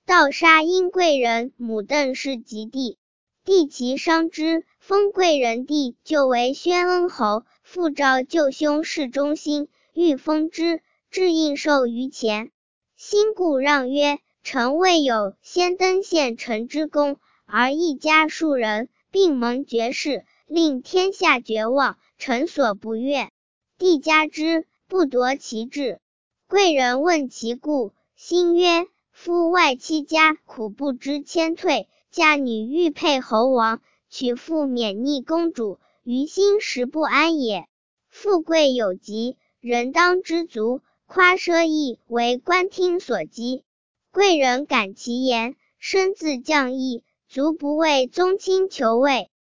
盗杀殷贵人母邓氏及弟。帝其伤之，封贵人弟就为宣恩侯，复召舅兄侍中兴，欲封之，至应受于前。兴故让曰：臣未有先登县丞之功，而一家数人，并蒙爵士，令天下绝望，臣所不悦。帝加之，不夺其志。贵人问其故，兴曰：夫外戚家，苦不知谦退，嫁女欲配侯王，娶妇免逆公主，于心实不安也。富贵有极，人当知足，夸奢亦为官听所讥。贵人感其言，深自降意，卒不为宗亲求位。